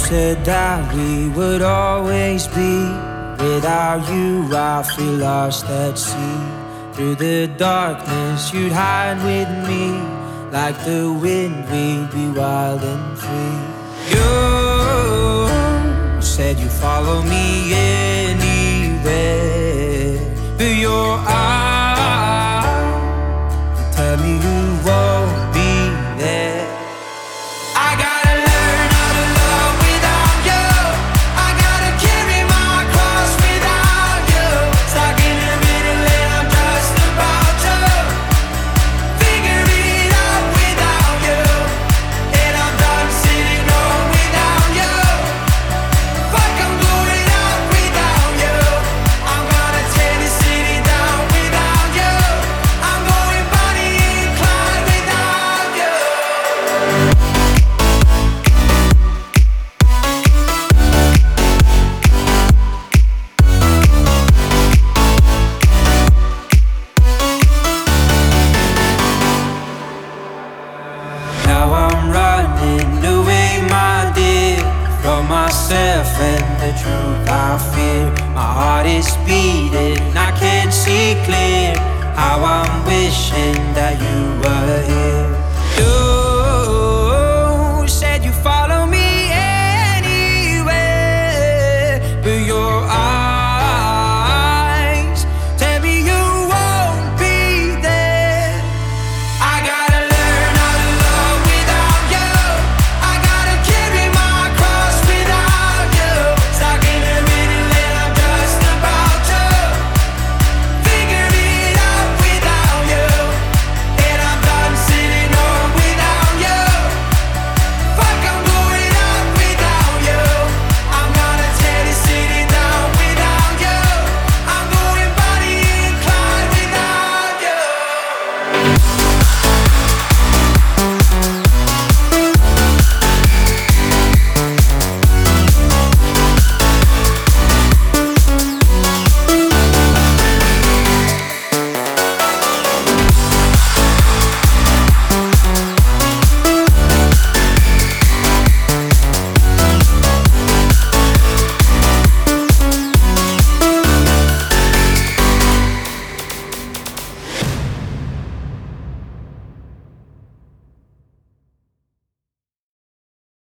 said that we would always be. Without you I feel lost at sea. Through the darkness you'd hide with me. Like the wind we'd be wild and free. You said you'd follow me anywhere. But your eyes tell me you won't be there. I gotta learn how to love without you. I gotta carry my cross without you. Stuck in the middle and I'm just about to figure it out without you. And I'm done sitting home without you. Fuck, I'm going out without you. I'm gonna tear the city down without you. I'm going Bonnie and Clyde without you. Now I'm running away, my dear, from myself and the truth I fear. My heart is beating, I can't see clear. How I'm wishing that you were here.